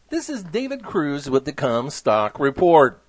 This is David Cruz with the Comstock Report.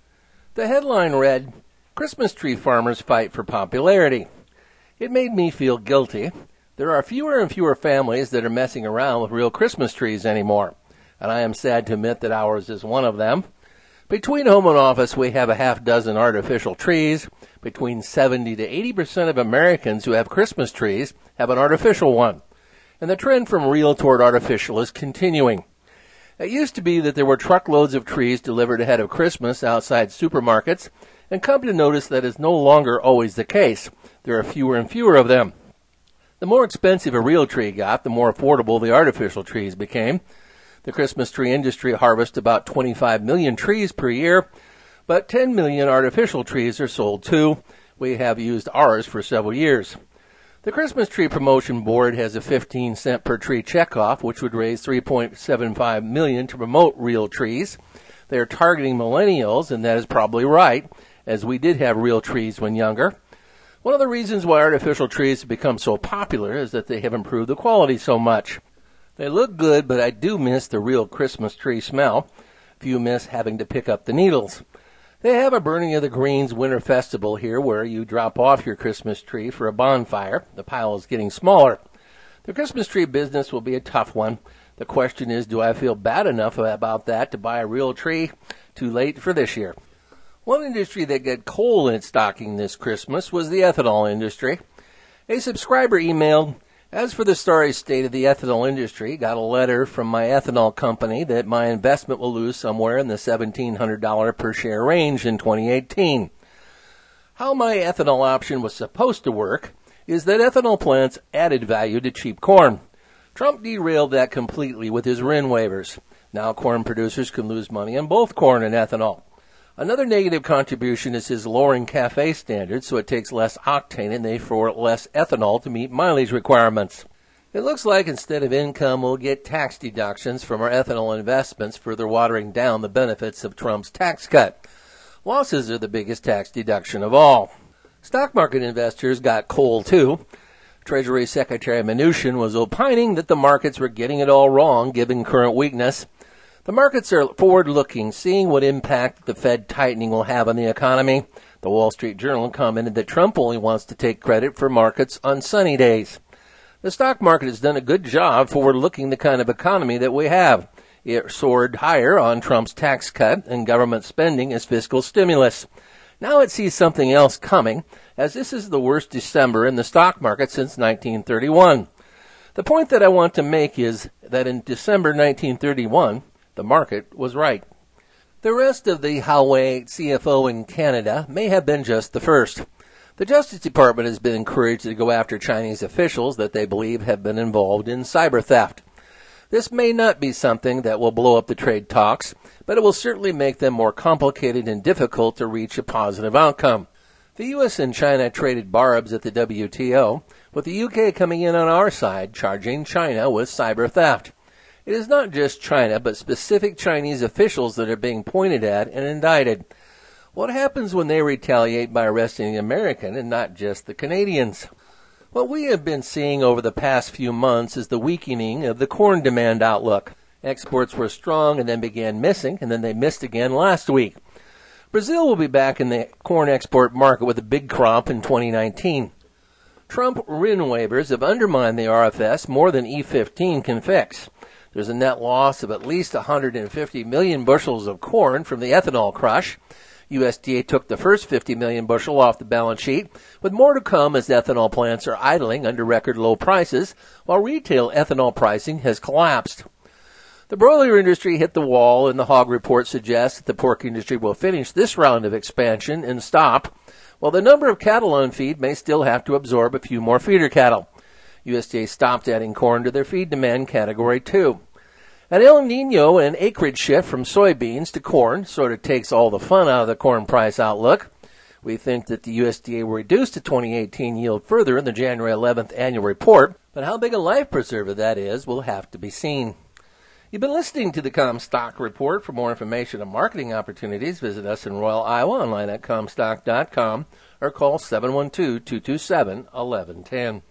The headline read, Christmas tree farmers fight for popularity. It made me feel guilty. There are fewer and fewer families that are messing around with real Christmas trees anymore, and I am sad to admit that ours is one of them. Between home and office, we have a half dozen artificial trees. Between 70 to 80% of Americans who have Christmas trees have an artificial one, and the trend from real toward artificial is continuing. It used to be that there were truckloads of trees delivered ahead of Christmas outside supermarkets, and come to notice that is no longer always the case. There are fewer and fewer of them. The more expensive a real tree got, the more affordable the artificial trees became. The Christmas tree industry harvests about 25 million trees per year, but 10 million artificial trees are sold too. We have used ours for several years. The Christmas Tree Promotion Board has a 15-cent per tree checkoff, which would raise $3.75 million to promote real trees. They are targeting millennials, and that is probably right, as we did have real trees when younger. One of the reasons why artificial trees have become so popular is that they have improved the quality so much. They look good, but I do miss the real Christmas tree smell. Few miss having to pick up the needles. They have a Burning of the Greens winter festival here where you drop off your Christmas tree for a bonfire. The pile is getting smaller. The Christmas tree business will be a tough one. The question is, do I feel bad enough about that to buy a real tree? Too late for this year. One industry that got coal in its stocking this Christmas was the ethanol industry. A subscriber emailed, as for the sorry state of the ethanol industry, got a letter from my ethanol company that my investment will lose somewhere in the $1,700 per share range in 2018. How my ethanol option was supposed to work is that ethanol plants added value to cheap corn. Trump derailed that completely with his RIN waivers. Now corn producers can lose money on both corn and ethanol. Another negative contribution is his lowering CAFE standards, so it takes less octane and therefore less ethanol to meet mileage requirements. It looks like instead of income, we'll get tax deductions from our ethanol investments, further watering down the benefits of Trump's tax cut. Losses are the biggest tax deduction of all. Stock market investors got coal too. Treasury Secretary Mnuchin was opining that the markets were getting it all wrong given current weakness. The markets are forward-looking, seeing what impact the Fed tightening will have on the economy. The Wall Street Journal commented that Trump only wants to take credit for markets on sunny days. The stock market has done a good job forward-looking the kind of economy that we have. It soared higher on Trump's tax cut and government spending as fiscal stimulus. Now it sees something else coming, as this is the worst December in the stock market since 1931. The point that I want to make is that in December 1931, the market was right. The rest of the Huawei CFO in Canada may have been just the first. The Justice Department has been encouraged to go after Chinese officials that they believe have been involved in cyber theft. This may not be something that will blow up the trade talks, but it will certainly make them more complicated and difficult to reach a positive outcome. The U.S. and China traded barbs at the WTO, with the UK coming in on our side, charging China with cyber theft. It is not just China, but specific Chinese officials that are being pointed at and indicted. What happens when they retaliate by arresting the American and not just the Canadians? What we have been seeing over the past few months is the weakening of the corn demand outlook. Exports were strong and then began missing, and then they missed again last week. Brazil will be back in the corn export market with a big crop in 2019. Trump RIN waivers have undermined the RFS more than E15 can fix. There's a net loss of at least 150 million bushels of corn from the ethanol crush. USDA took the first 50 million bushel off the balance sheet, with more to come as ethanol plants are idling under record low prices, while retail ethanol pricing has collapsed. The broiler industry hit the wall, and the hog report suggests that the pork industry will finish this round of expansion and stop, while the number of cattle on feed may still have to absorb a few more feeder cattle. USDA stopped adding corn to their feed demand category 2. An El Nino and acreage shift from soybeans to corn sort of takes all the fun out of the corn price outlook. We think that the USDA will reduce the 2018 yield further in the January 11th annual report, but how big a life preserver that is will have to be seen. You've been listening to the Comstock Report. For more information on marketing opportunities, visit us in Royal, Iowa, online at Comstock.com, or call 712-227-1110.